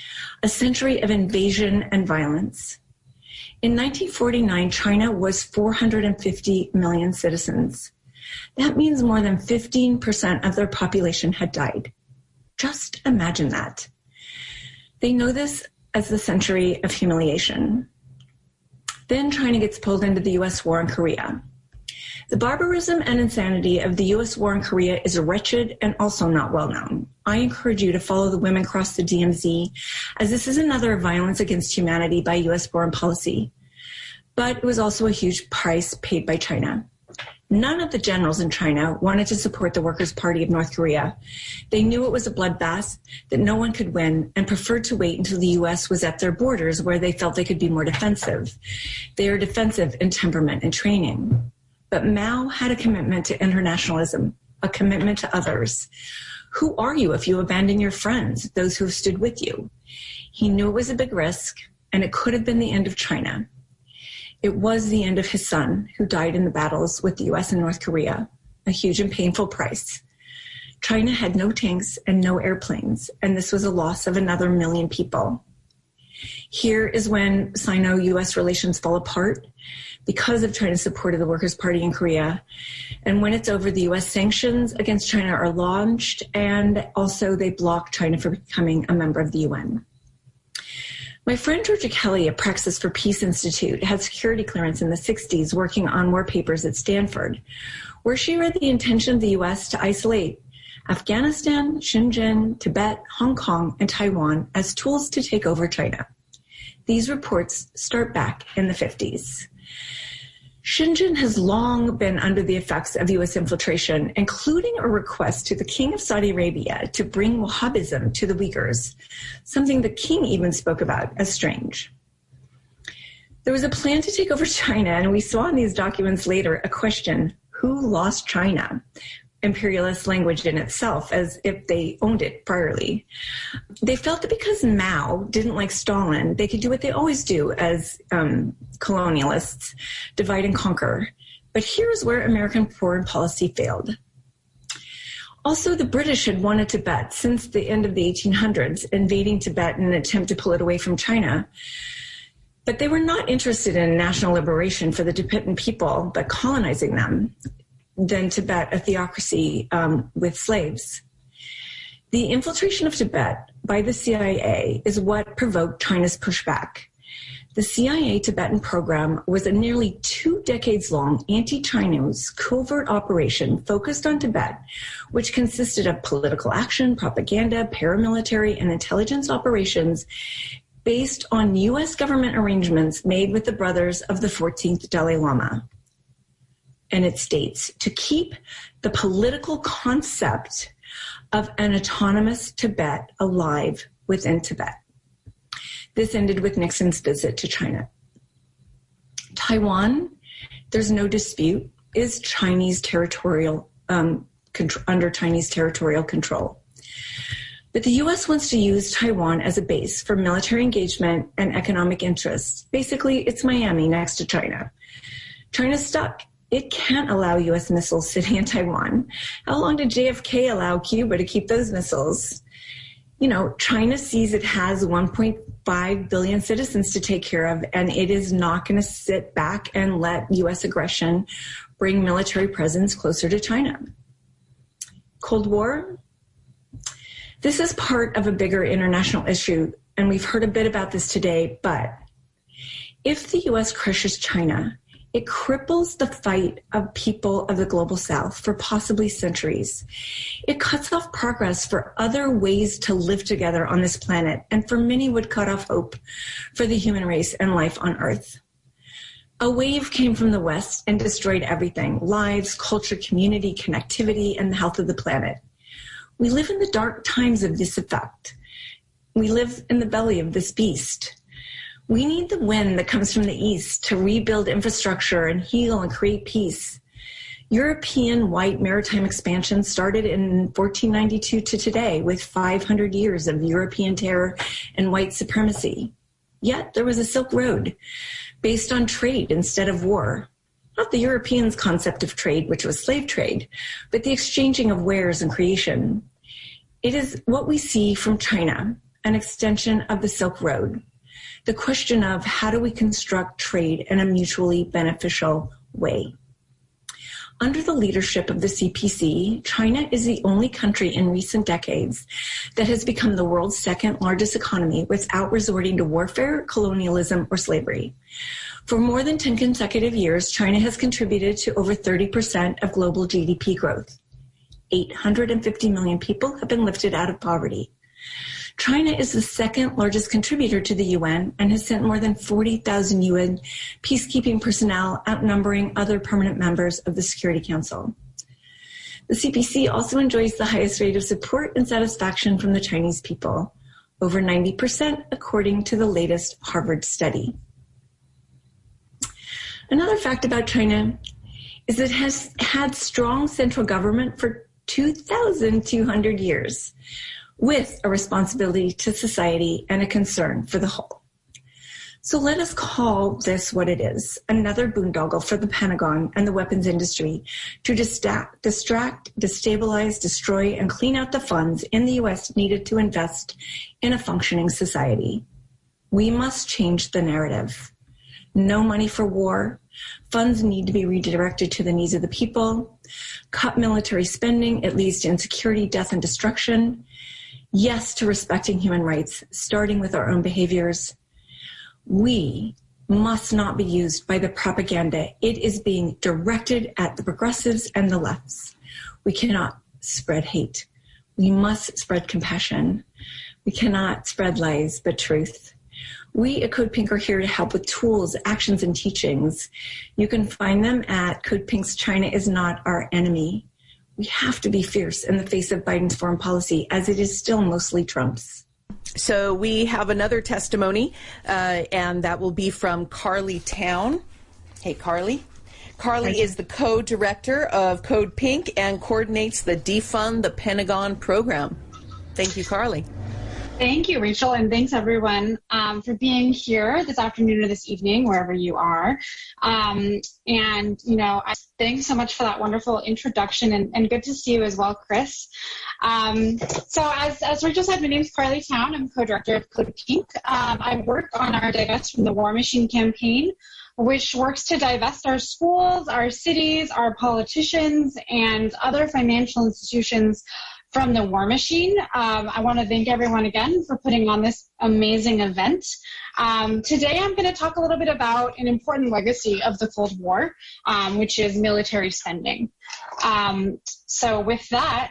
a century of invasion and violence. In nineteen forty-nine, China was four hundred fifty million citizens. That means more than fifteen percent of their population had died. Just imagine that. They know this as the century of humiliation. Then China gets pulled into the U S war in Korea. The barbarism and insanity of the U S war in Korea is wretched and also not well known. I encourage you to follow the Women Cross the D M Z, as this is another violence against humanity by U S foreign policy. But it was also a huge price paid by China. None of the generals in China wanted to support the Workers' Party of North Korea. They knew it was a bloodbath, that no one could win, and preferred to wait until the U S was at their borders where they felt they could be more defensive. They are defensive in temperament and training. But Mao had a commitment to internationalism, a commitment to others. Who are you if you abandon your friends, those who have stood with you? He knew it was a big risk, and it could have been the end of China. It was the end of his son, who died in the battles with the U S and North Korea, a huge and painful price. China had no tanks and no airplanes, and this was a loss of another million people. Here is when Sino-U S relations fall apart because of China's support of the Workers' Party in Korea. And when it's over, the U S sanctions against China are launched, and also they block China from becoming a member of the U N. My friend Georgia Kelly at Praxis for Peace Institute had security clearance in the sixties working on war papers at Stanford, where she read the intention of the U S to isolate Afghanistan, Xinjiang, Tibet, Hong Kong, and Taiwan as tools to take over China. These reports start back in the fifties. Xinjiang has long been under the effects of U S infiltration, including a request to the King of Saudi Arabia to bring Wahhabism to the Uyghurs, something the king even spoke about as strange. There was a plan to take over China, and we saw in these documents later a question, who lost China? Imperialist language in itself, as if they owned it priorly. They felt that because Mao didn't like Stalin, they could do what they always do as um, colonialists, divide and conquer. But here's where American foreign policy failed. Also, the British had wanted Tibet since the end of the eighteen hundreds, invading Tibet in an attempt to pull it away from China. But they were not interested in national liberation for the Tibetan people, but colonizing them. Then Tibet, a theocracy um, with slaves. The infiltration of Tibet by the C I A is what provoked China's pushback. The C I A Tibetan program was a nearly two decades long anti-Chinese covert operation focused on Tibet, which consisted of political action, propaganda, paramilitary, and intelligence operations based on U S government arrangements made with the brothers of the fourteenth Dalai Lama. And it states, to keep the political concept of an autonomous Tibet alive within Tibet. This ended with Nixon's visit to China. Taiwan, there's no dispute, is Chinese territorial, um, contr- under Chinese territorial control. But the U S wants to use Taiwan as a base for military engagement and economic interests. Basically, it's Miami next to China. China's stuck. It can't allow U S missiles sitting in Taiwan. How long did J F K allow Cuba to keep those missiles? You know, China sees it has one point five billion citizens to take care of, and it is not going to sit back and let U S aggression bring military presence closer to China. Cold War? This is part of a bigger international issue, and we've heard a bit about this today, but if the U S crushes China, it cripples the fight of people of the global south for possibly centuries. It cuts off progress for other ways to live together on this planet, and for many would cut off hope for the human race and life on Earth. A wave came from the West and destroyed everything: lives, culture, community, connectivity, and the health of the planet. We live in the dark times of this effect. We live in the belly of this beast. We need the wind that comes from the east to rebuild infrastructure and heal and create peace. European white maritime expansion started in fourteen ninety-two to today with five hundred years of European terror and white supremacy. Yet there was a Silk Road based on trade instead of war. Not the Europeans' concept of trade, which was slave trade, but the exchanging of wares and creation. It is what we see from China, an extension of the Silk Road. The question of how do we construct trade in a mutually beneficial way? Under the leadership of the C P C, China is the only country in recent decades that has become the world's second largest economy without resorting to warfare, colonialism, or slavery. For more than ten consecutive years, China has contributed to over thirty percent of global G D P growth. eight hundred fifty million people have been lifted out of poverty. China is the second largest contributor to the U N and has sent more than forty thousand U N peacekeeping personnel, outnumbering other permanent members of the Security Council. The C P C also enjoys the highest rate of support and satisfaction from the Chinese people, over ninety percent according to the latest Harvard study. Another fact about China is it has had strong central government for two thousand two hundred years, with a responsibility to society and a concern for the whole. So let us call this what it is, another boondoggle for the Pentagon and the weapons industry to distract, distract, destabilize, destroy, and clean out the funds in the U S needed to invest in a functioning society. We must change the narrative. No money for war. Funds need to be redirected to the needs of the people. Cut military spending. It leads to insecurity, death, and destruction. Yes to respecting human rights, starting with our own behaviors. We must not be used by the propaganda. It is being directed at the progressives and the lefts. We cannot spread hate. We must spread compassion. We cannot spread lies, but truth. We at Code Pink are here to help with tools, actions, and teachings. You can find them at Code Pink's China is Not Our Enemy. We have to be fierce in the face of Biden's foreign policy, as it is still mostly Trump's. So we have another testimony, uh, and that will be from Carly Town. Hey, Carly. Carly is the co-director of Code Pink and coordinates the Defund the Pentagon program. Thank you, Carly. Thank you, Rachel, and thanks, everyone, um, for being here this afternoon or this evening, wherever you are. Um, and, you know, I thanks so much for that wonderful introduction, and, and good to see you as well, Chris. Um, so as, as Rachel said, my name is Carly Town. I'm co-director of Code Pink. Um, I work on our Divest from the War Machine campaign, which works to divest our schools, our cities, our politicians, and other financial institutions from the war machine. Um, I want to thank everyone again for putting on this amazing event. Um, today I'm going to talk a little bit about an important legacy of the Cold War, um, which is military spending. Um, so with that,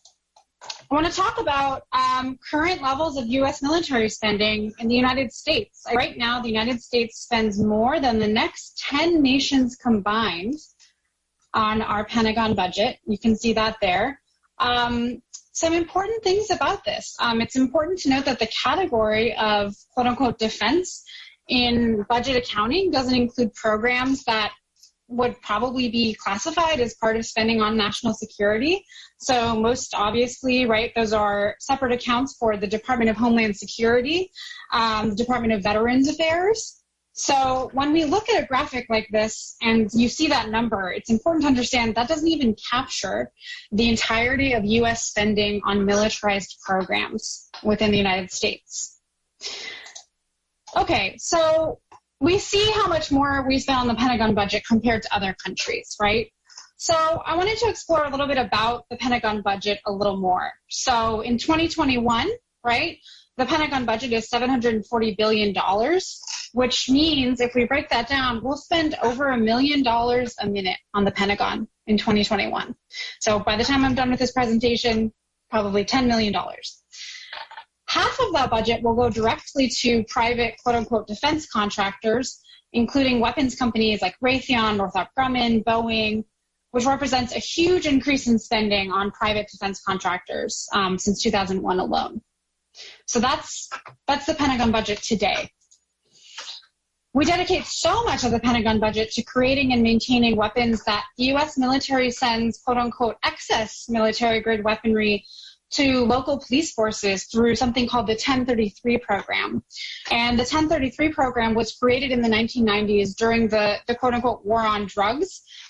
I want to talk about um, current levels of U S military spending in the United States. Right now, the United States spends more than the next ten nations combined on our Pentagon budget. You can see that there. Um, some important things about this. Um, it's important to note that the category of quote-unquote defense in budget accounting doesn't include programs that would probably be classified as part of spending on national security. So most obviously, right, those are separate accounts for the Department of Homeland Security, um, the Department of Veterans Affairs. So when we look at a graphic like this and you see that number, it's important to understand that doesn't even capture the entirety of U S spending on militarized programs within the United States. Okay, so we see how much more we spend on the Pentagon budget compared to other countries, right? So I wanted to explore a little bit about the Pentagon budget a little more. So in twenty twenty-one, right, the Pentagon budget is seven hundred forty billion dollars, which means if we break that down, we'll spend over a million dollars a minute on the Pentagon in twenty twenty-one. So by the time I'm done with this presentation, probably ten million dollars. Half of that budget will go directly to private quote-unquote defense contractors, including weapons companies like Raytheon, Northrop Grumman, Boeing, which represents a huge increase in spending on private defense contractors um, since two thousand one alone. So that's that's the Pentagon budget today. We dedicate so much of the Pentagon budget to creating and maintaining weapons that the U S military sends quote-unquote excess military-grade weaponry to local police forces through something called the ten thirty-three program. And the ten thirty-three program was created in the nineteen nineties during the, the quote-unquote war on drugs.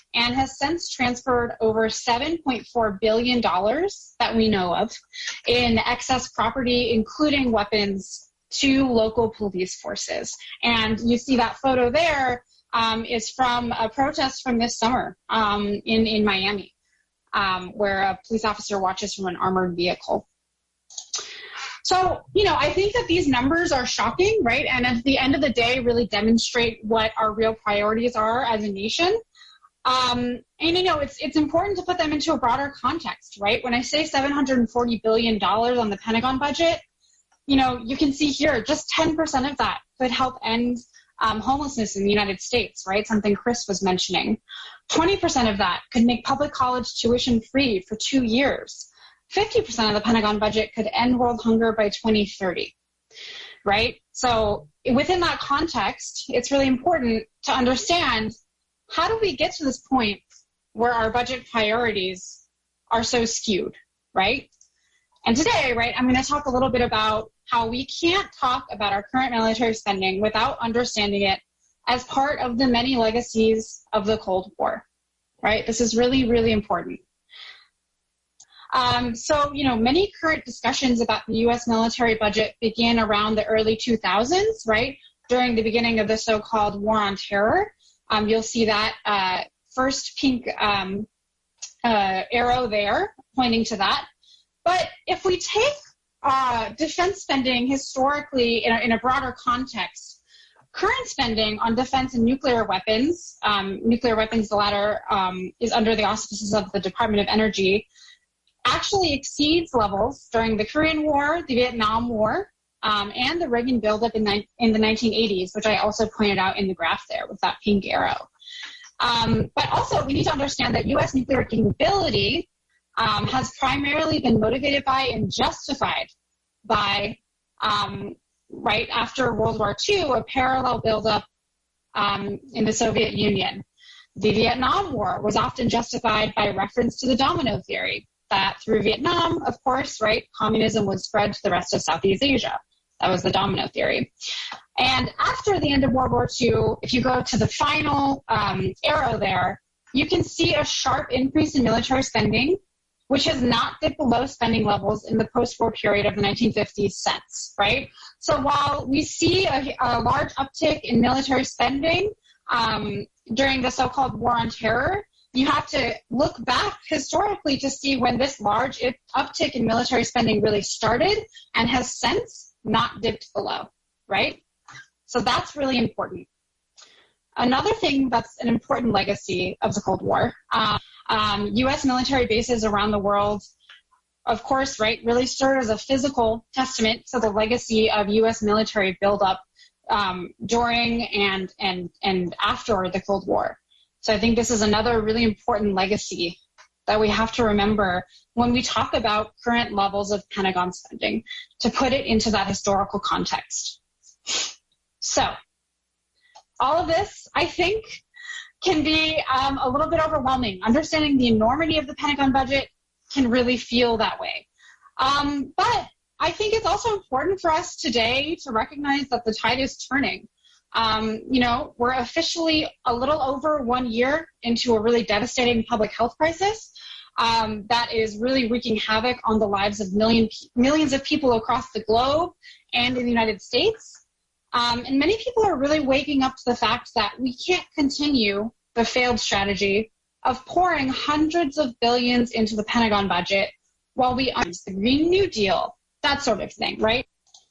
and has since transferred over seven point four billion dollars that we know of in excess property, including weapons, to local police forces. And you see that photo there um, is from a protest from this summer um, in, in Miami, um, where a police officer watches from an armored vehicle. So, you know, I think that these numbers are shocking, right? And at the end of the day, really demonstrate what our real priorities are as a nation. Um, and, you know, it's it's important to put them into a broader context, right? When I say seven hundred forty billion dollars on the Pentagon budget, you know, you can see here just ten percent of that could help end um, homelessness in the United States, right? Something Chris was mentioning. twenty percent of that could make public college tuition free for two years. fifty percent of the Pentagon budget could end world hunger by twenty thirty, right? So within that context, it's really important to understand, how do we get to this point where our budget priorities are so skewed, right? And today, right, I'm going to talk a little bit about how we can't talk about our current military spending without understanding it as part of the many legacies of the Cold War, right? This is really, really important. Um, so, you know, many current discussions about the U S military budget began around the early two thousands, right, during the beginning of the so-called War on Terror. Um, you'll see that uh, first pink um, uh, arrow there pointing to that. But if we take uh, defense spending historically in a, in a broader context, current spending on defense and nuclear weapons, um, nuclear weapons, the latter um, is under the auspices of the Department of Energy, actually exceeds levels during the Korean War, the Vietnam War, um, and the Reagan buildup in, ni- in the nineteen eighties, which I also pointed out in the graph there with that pink arrow. Um, but also, we need to understand that U S nuclear capability um, has primarily been motivated by and justified by, um, right after World War Two, a parallel buildup um, in the Soviet Union. The Vietnam War was often justified by reference to the domino theory, that through Vietnam, of course, right, communism would spread to the rest of Southeast Asia. That was the domino theory. And after the end of World War Two, if you go to the final um, arrow there, you can see a sharp increase in military spending, which has not dipped below spending levels in the post-war period of the nineteen fifties since, right? So while we see a, a large uptick in military spending um, during the so-called War on Terror, you have to look back historically to see when this large uptick in military spending really started and has since not dipped below, right? So that's really important. Another thing that's an important legacy of the Cold War, uh, um, U S military bases around the world, of course, right, really serve as a physical testament to the legacy of U S military buildup um, during and, and, and after the Cold War. So I think this is another really important legacy that we have to remember when we talk about current levels of Pentagon spending, to put it into that historical context. So all of this, I think, can be um, a little bit overwhelming. Understanding the enormity of the Pentagon budget can really feel that way. Um, but I think it's also important for us today to recognize that the tide is turning. Um, you know, we're officially a little over one year into a really devastating public health crisis um, that is really wreaking havoc on the lives of million, millions of people across the globe and in the United States. Um, and many people are really waking up to the fact that we can't continue the failed strategy of pouring hundreds of billions into the Pentagon budget while we arm the Green New Deal, that sort of thing, right?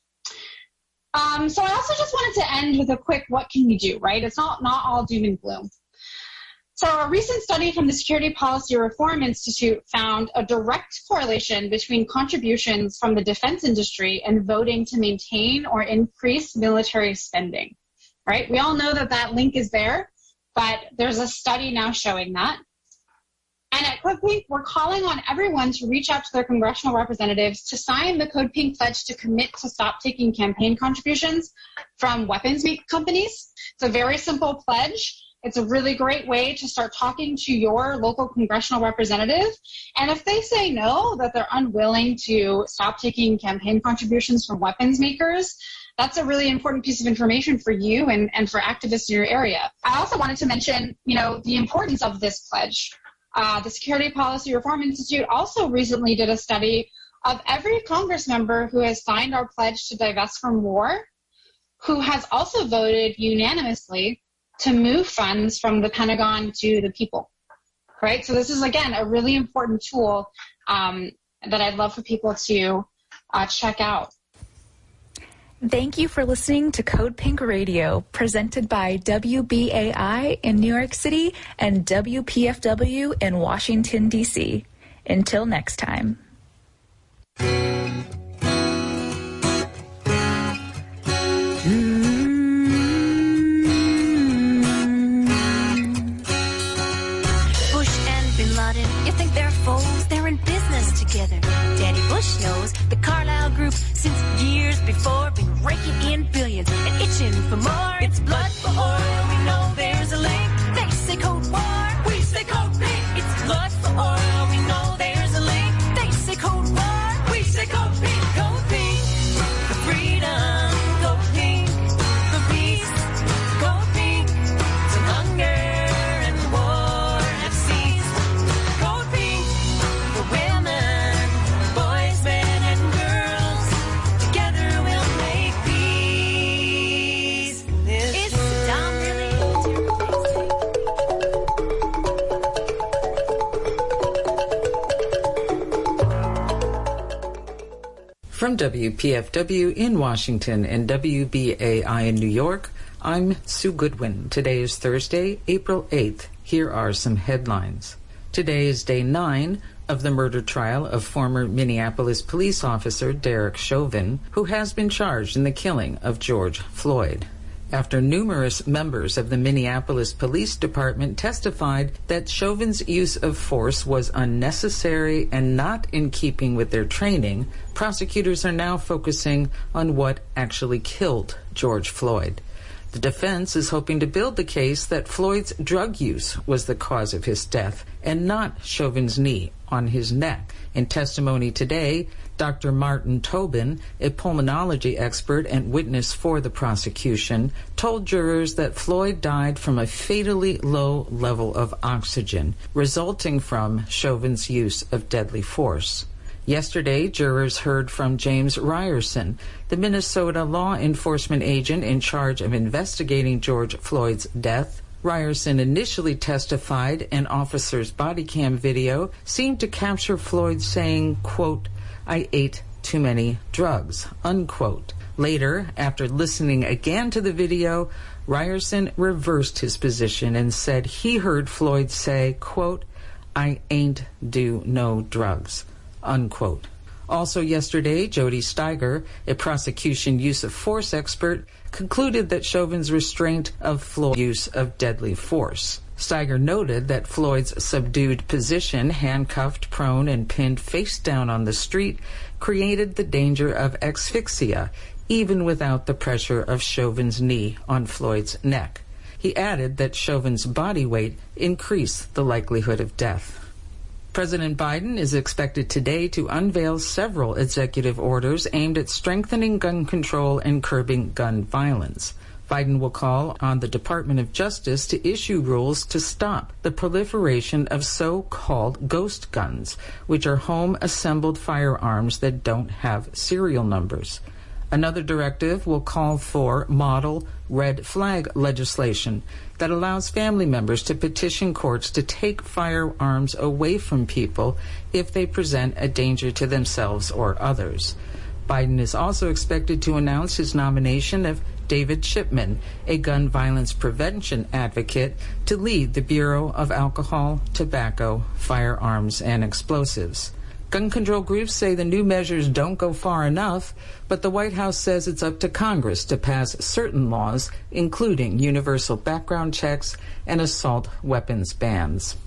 Um, so I also just wanted to end with a quick, what can we do, right? It's not, not all doom and gloom. So a recent study from the Security Policy Reform Institute found a direct correlation between contributions from the defense industry and voting to maintain or increase military spending, right? We all know that that link is there, but there's a study now showing that. And at Code Pink, we're calling on everyone to reach out to their congressional representatives to sign the Code Pink pledge to commit to stop taking campaign contributions from weapons companies. It's a very simple pledge. It's a really great way to start talking to your local congressional representative. And if they say no, that they're unwilling to stop taking campaign contributions from weapons makers, that's a really important piece of information for you and, and for activists in your area. I also wanted to mention, you know, the importance of this pledge. Uh, the Security Policy Reform Institute also recently did a study of every Congress member who has signed our pledge to divest from war, who has also voted unanimously to move funds from the Pentagon to the people, right? So this is, again, a really important tool um, that I'd love for people to uh, check out. Thank you for listening to Code Pink Radio, presented by W B A I in New York City and W P F W in Washington, D C. Until next time. They're in business together. Daddy Bush knows the Carlyle Group since years before, been raking in billions and itching for more. It's blood for oil. We know there's a link. They say Cold War. We say Code Pink. It's blood for oil. We know there's a link. They say Cold War. We say Code Pink. Code Pink for freedom. Code Pink for peace. Code Pink till hunger and war have ceased. Code Pink for women, boys, men, and girls. Together we'll make peace. Is Saddam really From W P F W in Washington and W B A I in New York, I'm Sue Goodwin. Today is Thursday, April eighth. Here are some headlines. Today is day nine of the murder trial of former Minneapolis police officer Derek Chauvin, who has been charged in the killing of George Floyd. After numerous members of the Minneapolis Police Department testified that Chauvin's use of force was unnecessary and not in keeping with their training, prosecutors are now focusing on what actually killed George Floyd. The defense is hoping to build the case that Floyd's drug use was the cause of his death and not Chauvin's knee on his neck. In testimony today, Doctor Martin Tobin, a pulmonology expert and witness for the prosecution, told jurors that Floyd died from a fatally low level of oxygen, resulting from Chauvin's use of deadly force. Yesterday, jurors heard from James Ryerson, the Minnesota law enforcement agent in charge of investigating George Floyd's death. Ryerson initially testified an officer's body cam video seemed to capture Floyd saying, quote, "I ate too many drugs," unquote. Later, after listening again to the video, Ryerson reversed his position and said he heard Floyd say, quote, "I ain't do no drugs," unquote. Also yesterday, Jody Steiger, a prosecution use of force expert, concluded that Chauvin's restraint of Floyd's use of deadly force. Steiger noted that Floyd's subdued position, handcuffed, prone, and pinned face down on the street, created the danger of asphyxia, even without the pressure of Chauvin's knee on Floyd's neck. He added that Chauvin's body weight increased the likelihood of death. President Biden is expected today to unveil several executive orders aimed at strengthening gun control and curbing gun violence. Biden will call on the Department of Justice to issue rules to stop the proliferation of so-called ghost guns, which are home-assembled firearms that don't have serial numbers. Another directive will call for model red flag legislation that allows family members to petition courts to take firearms away from people if they present a danger to themselves or others. Biden is also expected to announce his nomination of David Shipman, a gun violence prevention advocate, to lead the Bureau of Alcohol, Tobacco, Firearms, and Explosives. Gun control groups say the new measures don't go far enough, but the White House says it's up to Congress to pass certain laws, including universal background checks and assault weapons bans.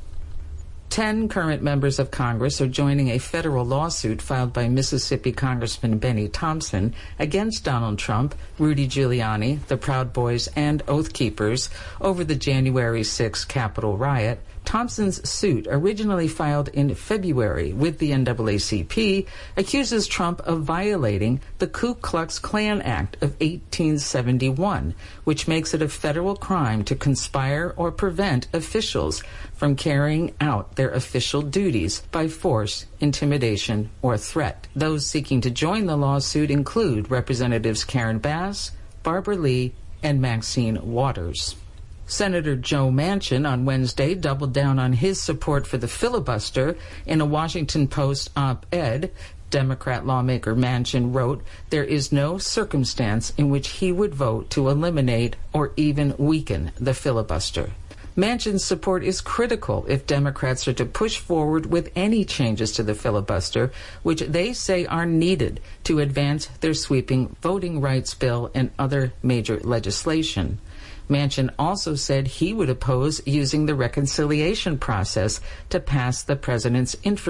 Ten current members of Congress are joining a federal lawsuit filed by Mississippi Congressman Benny Thompson against Donald Trump, Rudy Giuliani, the Proud Boys, and Oath Keepers over the January sixth Capitol riot. Thompson's suit, originally filed in February with the N double A C P, accuses Trump of violating the Ku Klux Klan Act of eighteen seventy-one, which makes it a federal crime to conspire or prevent officials from carrying out their official duties by force, intimidation, or threat. Those seeking to join the lawsuit include Representatives Karen Bass, Barbara Lee, and Maxine Waters. Senator Joe Manchin on Wednesday doubled down on his support for the filibuster in a Washington Post op-ed. Democrat lawmaker Manchin wrote, "There is no circumstance in which he would vote to eliminate or even weaken the filibuster." Manchin's support is critical if Democrats are to push forward with any changes to the filibuster, which they say are needed to advance their sweeping voting rights bill and other major legislation. Manchin also said he would oppose using the reconciliation process to pass the president's infrastructure